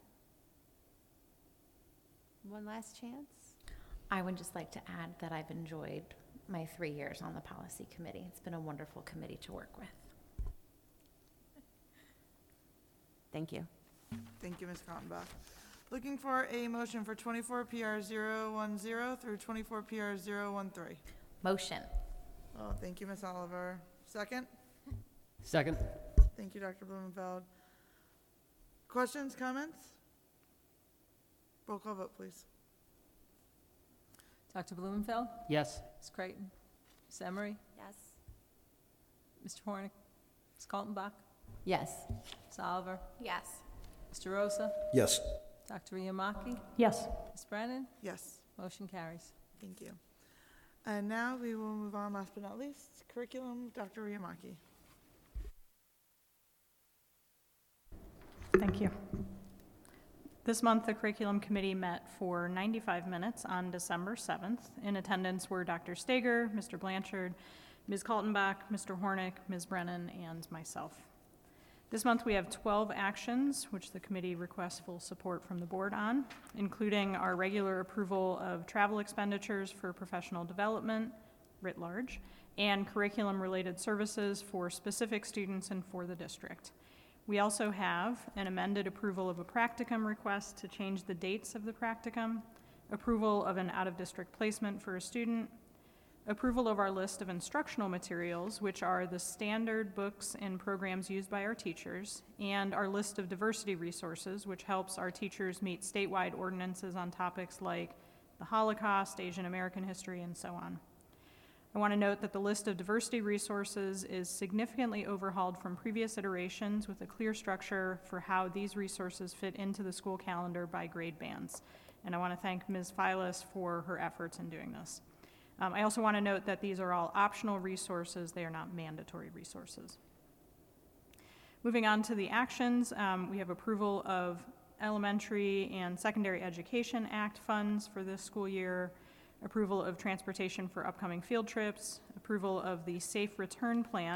[SPEAKER 12] One last chance?
[SPEAKER 10] I would just like to add that I've enjoyed my three years on the policy committee. It's been a wonderful committee to work with.
[SPEAKER 12] Thank you.
[SPEAKER 1] Thank you, Miz Kaltenbach. Looking for a motion for twenty-four P R zero one zero through twenty-four P R zero one three.
[SPEAKER 10] Motion.
[SPEAKER 1] Oh, thank you, Miz Oliver. Second?
[SPEAKER 11] Second.
[SPEAKER 1] Thank you, Doctor Blumenfeld. Questions, comments? Roll call vote, please.
[SPEAKER 2] Doctor Blumenfeld?
[SPEAKER 11] Yes.
[SPEAKER 2] Miz Creighton? Miz Emery?
[SPEAKER 12] Yes.
[SPEAKER 2] Mister Hornick? Miz Kaltenbach?
[SPEAKER 12] Yes.
[SPEAKER 2] Miz Oliver?
[SPEAKER 12] Yes.
[SPEAKER 2] Mister Rosa?
[SPEAKER 13] Yes.
[SPEAKER 2] Doctor Iamaki?
[SPEAKER 9] Yes.
[SPEAKER 2] Miz Brennan?
[SPEAKER 1] Yes.
[SPEAKER 2] Motion carries.
[SPEAKER 1] Thank you. And now we will move on, last but not least, curriculum, Doctor Iamaki.
[SPEAKER 9] Thank you. This month, the Curriculum Committee met for ninety-five minutes on December seventh. In attendance were Doctor Stager, Mister Blanchard, Miz Kaltenbach, Mister Hornick, Miz Brennan, and myself. This month, we have twelve actions, which the committee requests full support from the board on, including our regular approval of travel expenditures for professional development, writ large, and curriculum-related services for specific students and for the district. We also have an amended approval of a practicum request to change the dates of the practicum, approval of an out-of-district placement for a student, approval of our list of instructional materials, which are the standard books and programs used by our teachers, and our list of diversity resources, which helps our teachers meet statewide ordinances on topics like the Holocaust, Asian American history, and so on. I want to note that the list of diversity resources is significantly overhauled from previous iterations with a clear structure for how these resources fit into the school calendar by grade bands. And I want to thank Miz Filas for her efforts in doing this. Um, I also want to note that these are all optional resources. They are not mandatory resources. Moving on to the actions, um, we have approval of Elementary and Secondary Education Act funds for this school year, approval of transportation for upcoming field trips, approval of the Safe Return Plan,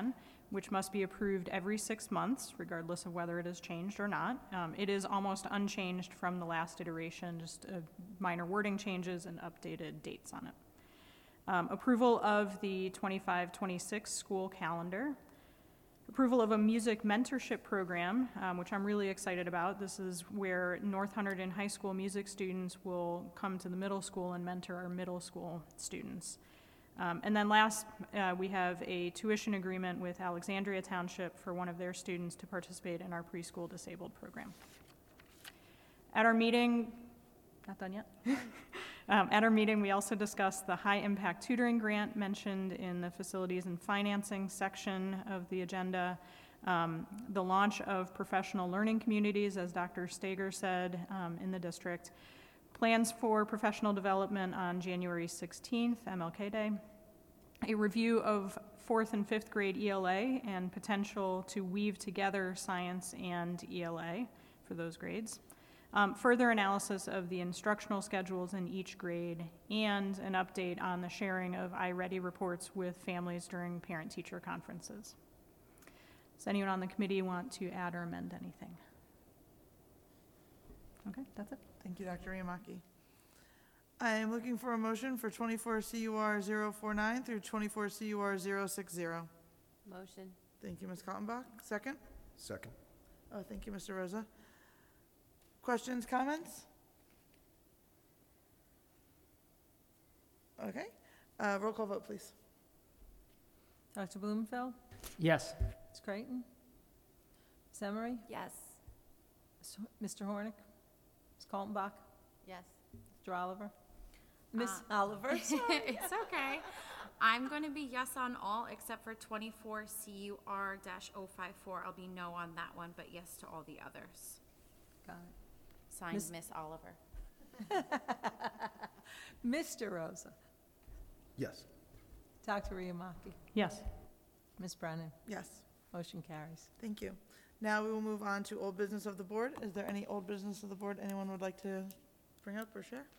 [SPEAKER 9] which must be approved every six months, regardless of whether it has changed or not. Um, It is almost unchanged from the last iteration, just uh, minor wording changes and updated dates on it. Um, Approval of the twenty-five twenty-six school calendar. Approval of a music mentorship program, um, which I'm really excited about. This is where North Hunterdon High School music students will come to the middle school and mentor our middle school students. Um, and then last, uh, we have a tuition agreement with Alexandria Township for one of their students to participate in our preschool disabled program. At our meeting, not done yet? Um, At our meeting, we also discussed the high-impact tutoring grant mentioned in the facilities and financing section of the agenda, um, the launch of professional learning communities, as Doctor Stager said, um, in the district, plans for professional development on January sixteenth, M L K Day, a review of fourth and fifth grade E L A and potential to weave together science and E L A for those grades, Um, further analysis of the instructional schedules in each grade, and an update on the sharing of iReady reports with families during parent-teacher conferences. Does anyone on the committee want to add or amend anything? Okay, that's it.
[SPEAKER 1] Thank you, Doctor Riamaki. I am looking for a motion for twenty-four C U R zero four nine through twenty-four C U R zero six zero.
[SPEAKER 12] Motion.
[SPEAKER 1] Thank you, Miz Kaltenbach. Second?
[SPEAKER 13] Second.
[SPEAKER 1] Oh, thank you, Mister Rosa. Questions, comments? Okay. Uh, roll call vote, please.
[SPEAKER 2] Doctor Blumenfeld?
[SPEAKER 11] Yes.
[SPEAKER 2] Miz Creighton? Miz Emery?
[SPEAKER 3] Yes.
[SPEAKER 2] Mister Hornick? Miz Kaltenbach?
[SPEAKER 12] Yes.
[SPEAKER 2] Mister Oliver? Miss
[SPEAKER 3] Uh,
[SPEAKER 2] Oliver? Sorry.
[SPEAKER 3] It's okay. I'm going to be yes on all except for twenty-four C U R zero five four. I'll be no on that one, but yes to all the others.
[SPEAKER 2] Got it.
[SPEAKER 10] Signed,
[SPEAKER 2] Miss-
[SPEAKER 10] Miss Oliver.
[SPEAKER 2] Mister Rosa?
[SPEAKER 13] Yes.
[SPEAKER 2] Doctor Riamaki?
[SPEAKER 9] Yes.
[SPEAKER 2] Miz Brennan?
[SPEAKER 1] Yes.
[SPEAKER 2] Motion carries.
[SPEAKER 1] Thank you. Now we will move on to old business of the board. Is there any old business of the board anyone would like to bring up or share?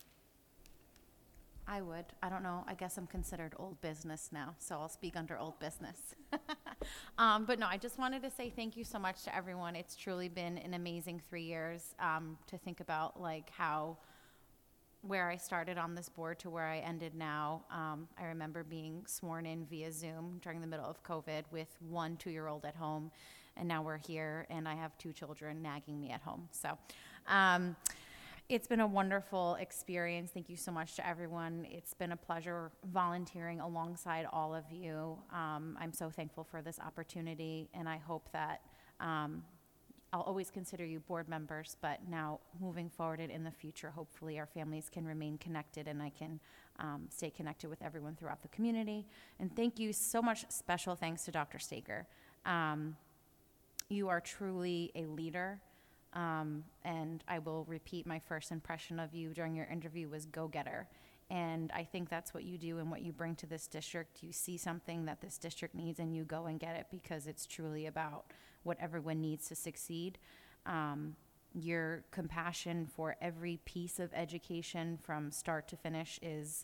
[SPEAKER 10] I would. I don't know. I guess I'm considered old business now, so I'll speak under old business. um, but no, I just wanted to say thank you so much to everyone. It's truly been an amazing three years um, to think about like how where I started on this board to where I ended now. Um, I remember being sworn in via Zoom during the middle of COVID with one two-year-old at home, and now we're here, and I have two children nagging me at home. So. Um, It's been a wonderful experience. Thank you so much to everyone. It's been a pleasure volunteering alongside all of you. Um, I'm so thankful for this opportunity, and I hope that um, I'll always consider you board members, but now moving forward and in the future, hopefully our families can remain connected and I can um, stay connected with everyone throughout the community. And thank you so much. Special thanks to Doctor Stager. Um, you are truly a leader. Um, and I will repeat, my first impression of you during your interview was go-getter. And I think that's what you do and what you bring to this district. You see something that this district needs and you go and get it because it's truly about what everyone needs to succeed. Um, your compassion for every piece of education from start to finish is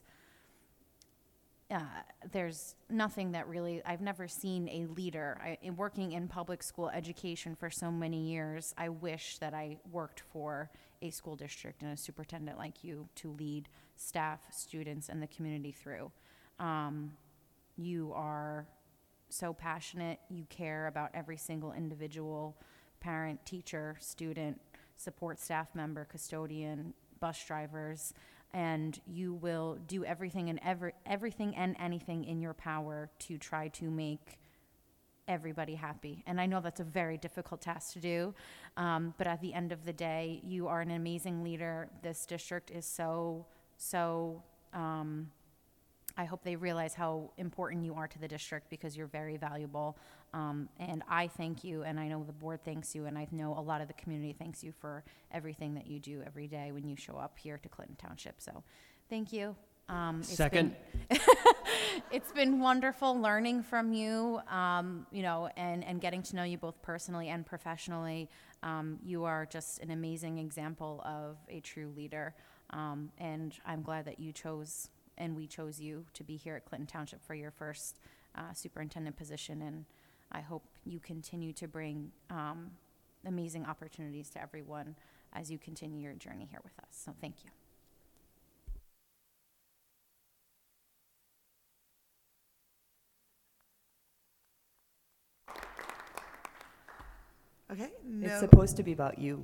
[SPEAKER 10] Uh, there's nothing that really, I've never seen a leader. I, in working in public school education for so many years, I wish that I worked for a school district and a superintendent like you to lead staff, students, and the community through. Um, you are so passionate. You care about every single individual, parent, teacher, student, support staff member, custodian, bus drivers, and you will do everything and ever, everything and anything in your power to try to make everybody happy. And I know that's a very difficult task to do, um, but at the end of the day, you are an amazing leader. This district is so, so, um, I hope they realize how important you are to the district because you're very valuable. Um, and I thank you, and I know the board thanks you, and I know a lot of the community thanks you for everything that you do every day when you show up here to Clinton Township. So thank you. Um, it's
[SPEAKER 11] Second.
[SPEAKER 10] Been it's been wonderful learning from you, um, you know, and, and getting to know you both personally and professionally. Um, you are just an amazing example of a true leader, um, and I'm glad that you chose and we chose you to be here at Clinton Township for your first uh, superintendent position. And I hope you continue to bring um, amazing opportunities to everyone as you continue your journey here with us. So thank you.
[SPEAKER 1] Okay, no.
[SPEAKER 6] It's supposed to be about you.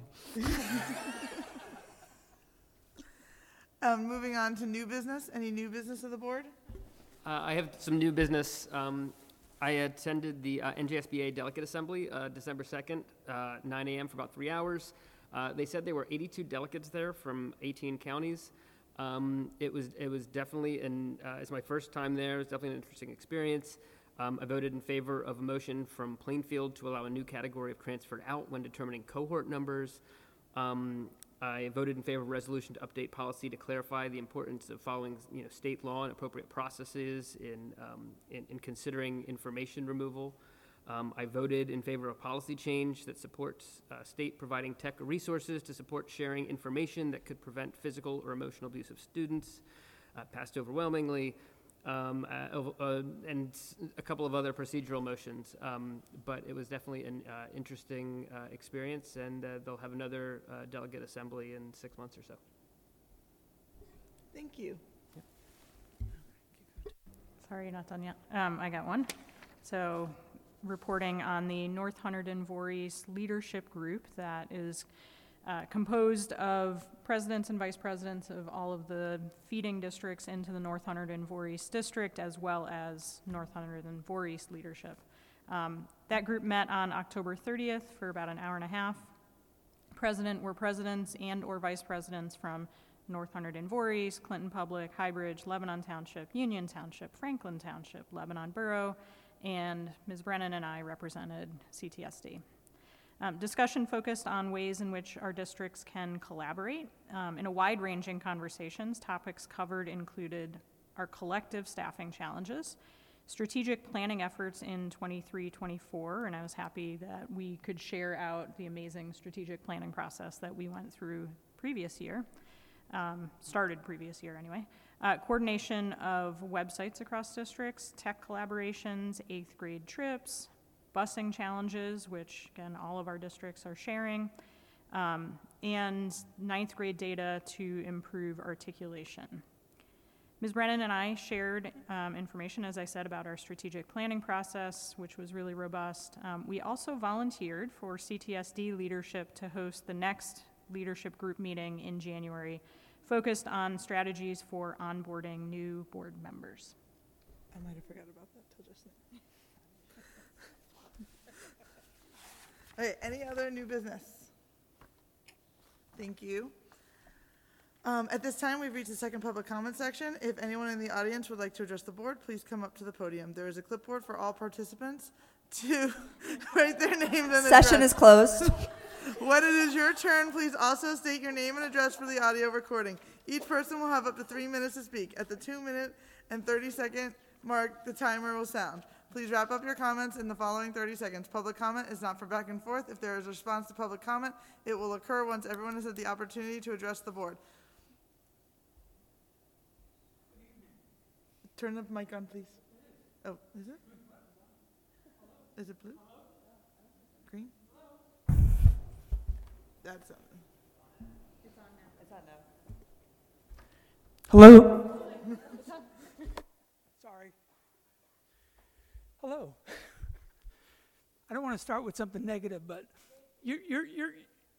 [SPEAKER 1] um, moving on to new business. Any new business of the board?
[SPEAKER 11] Uh, I have some new business. Um, I attended the uh, N J S B A Delegate Assembly uh, December second, uh, nine a.m. for about three hours. Uh, they said there were eighty-two delegates there from eighteen counties. Um, it was it was definitely an uh, it's my first time there. It was definitely an interesting experience. Um, I voted in favor of a motion from Plainfield to allow a new category of transferred out when determining cohort numbers. Um, I voted in favor of a resolution to update policy to clarify the importance of following, you know, state law and appropriate processes in um, in, in considering information removal. Um, I voted in favor of policy change that supports uh, state providing tech resources to support sharing information that could prevent physical or emotional abuse of students. Uh, passed overwhelmingly. Um, uh, uh, and a couple of other procedural motions, um, but it was definitely an uh, interesting uh, experience, and uh, they'll have another uh, delegate assembly in six months or so.
[SPEAKER 1] Thank you.
[SPEAKER 9] Sorry, you're not done yet. Um, I got one. So, reporting on the North Hunterdon Voorhees Leadership Group that is Uh, composed of presidents and vice presidents of all of the feeding districts into the North Hunterdon Voorhees district, as well as North Hunterdon Voorhees leadership. Um, that group met on October thirtieth for about an hour and a half. President were presidents and or vice presidents from North Hunterdon Voorhees, Clinton Public, Highbridge, Lebanon Township, Union Township, Franklin Township, Lebanon Borough, and Miz Brennan and I represented C T S D. Um, discussion focused on ways in which our districts can collaborate. Um, in a wide-ranging conversations, topics covered included our collective staffing challenges, strategic planning efforts in twenty-three twenty-four, and I was happy that we could share out the amazing strategic planning process that we went through previous year, um, started previous year anyway. Uh, coordination of websites across districts, tech collaborations, eighth grade trips, busing challenges, which, again, all of our districts are sharing, um, and ninth grade data to improve articulation. Miz Brennan and I shared um, information, as I said, about our strategic planning process, which was really robust. Um, we also volunteered for C T S D leadership to host the next leadership group meeting in January, focused on strategies for onboarding new board members.
[SPEAKER 1] I might have forgot about that till just now. Okay, any other new business? Thank you. Um, at this time, we've reached the second public comment section. If anyone in the audience would like to address the board, please come up to the podium. There is a clipboard for all participants to write their names and address.
[SPEAKER 6] Session is closed.
[SPEAKER 1] When it is your turn, please also state your name and address for the audio recording. Each person will have up to three minutes to speak. At the two minute and thirty second mark, the timer will sound. Please wrap up your comments in the following thirty seconds. Public comment is not for back and forth. If there is a response to public comment, it will occur once everyone has had the opportunity to address the board. Turn the mic on, please. Oh, is it? Is it blue? Green? That's on. It's on now. It's on now.
[SPEAKER 14] Hello? Sorry. Hello. I don't want to start with something negative, but you're, you're, you're,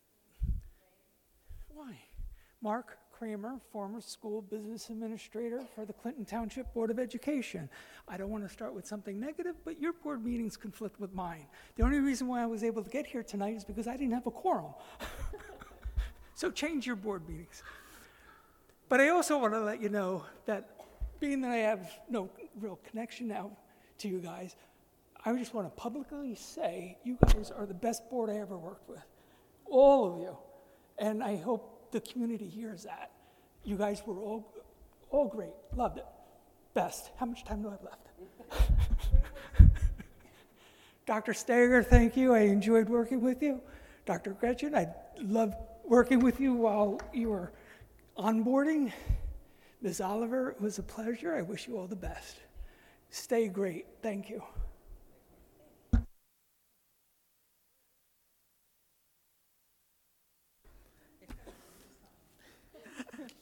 [SPEAKER 14] why? Mark Kramer, former school business administrator for the Clinton Township Board of Education. I don't want to start with something negative, but your board meetings conflict with mine. The only reason why I was able to get here tonight is because I didn't have a quorum. So change your board meetings. But I also want to let you know that being that I have no real connection now to you guys, I just want to publicly say you guys are the best board I ever worked with. All of you. And I hope the community hears that. You guys were all all great. Loved it. Best. How much time do I have left? Doctor Steger, thank you. I enjoyed working with you. Doctor Gretchen, I loved working with you while you were onboarding. Miz Oliver, it was a pleasure. I wish you all the best. Stay great. Thank you.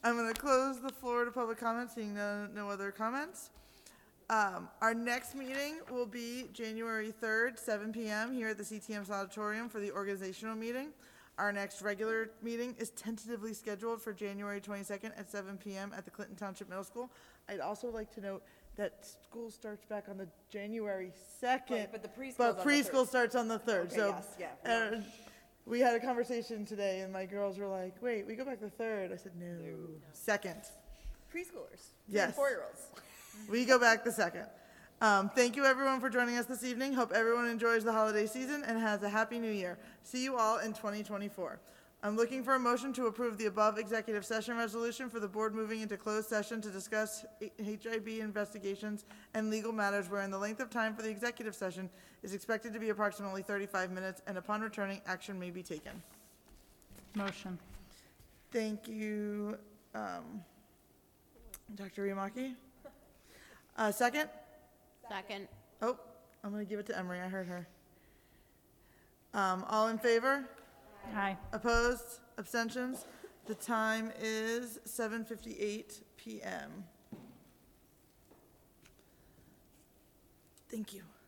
[SPEAKER 1] I'm going to close the floor to public comment, seeing no, no other comments. Um, our next meeting will be January third, seven p m here at the C T M Auditorium for the organizational meeting. Our next regular meeting is tentatively scheduled for January twenty-second at seven p m at the Clinton Township Middle School. I'd also like to note that school starts back on the January second.
[SPEAKER 15] Right, but the preschool's
[SPEAKER 1] But
[SPEAKER 15] on the
[SPEAKER 1] preschool
[SPEAKER 15] third.
[SPEAKER 1] starts on the third,
[SPEAKER 15] Okay,
[SPEAKER 1] so.
[SPEAKER 15] yes, yeah, we are.
[SPEAKER 1] uh, We had a conversation today, and my girls were like, wait, we go back the third. I said, no, second.
[SPEAKER 15] Preschoolers.
[SPEAKER 1] Yes.
[SPEAKER 15] Four-year-olds.
[SPEAKER 1] We go back the second. Um, thank you, everyone, for joining us this evening. Hope everyone enjoys the holiday season and has a happy new year. See you all in twenty twenty-four. I'm looking for a motion to approve the above executive session resolution for the board moving into closed session to discuss H I B investigations and legal matters wherein the length of time for the executive session is expected to be approximately thirty-five minutes, and upon returning, action may be taken.
[SPEAKER 9] Motion.
[SPEAKER 1] Thank you, um, Doctor Riamaki. Uh, second?
[SPEAKER 12] Second.
[SPEAKER 1] Oh, I'm going to give it to Emery. I heard her. Um, all in favor?
[SPEAKER 9] Aye.
[SPEAKER 1] Opposed? Abstentions? The time is seven fifty-eight p m Thank you.